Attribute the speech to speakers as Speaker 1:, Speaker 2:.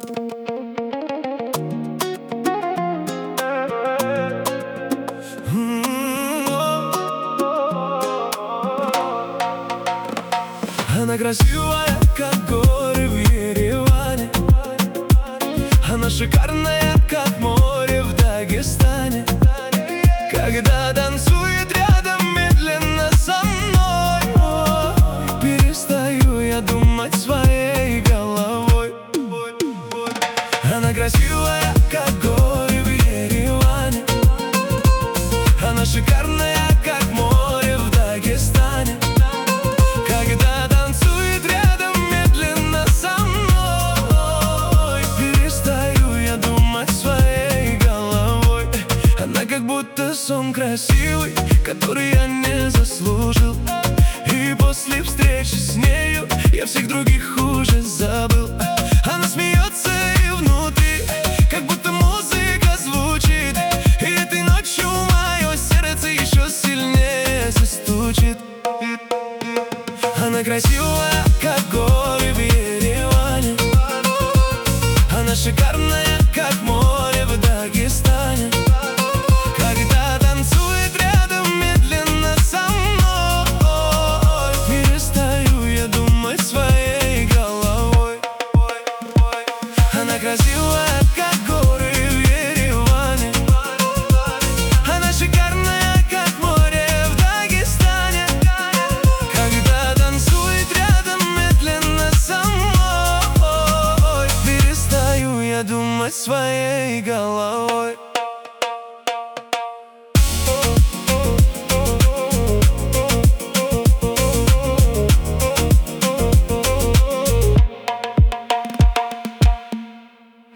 Speaker 1: Она красивая, как горы в Ереване. Она шикарная, как море в Дагестане. Когда танцует рядом медленно со мной, перестаю я думать своей головой. Она красивая, как горы в Ереване. Она шикарная, как море в Дагестане. Когда танцует рядом медленно со мной, перестаю я думать своей головой. Она как будто сон красивый, который я не заслужил. И после встречи с нею я всех других уже забыл. Она смеется и внутри, как будто музыка звучит. И этой ночью мое сердце еще сильнее застучит. Она красивая, как горы в Ереване. Она шикарная, как море в Дагестане. Когда танцует рядом медленно со мной, перестаю я думать своей головой. Она красивая, как горы в Ереване. Она шикарная, как море в Дагестане. Когда танцует рядом медленно со мной, перестаю я думать своей головой.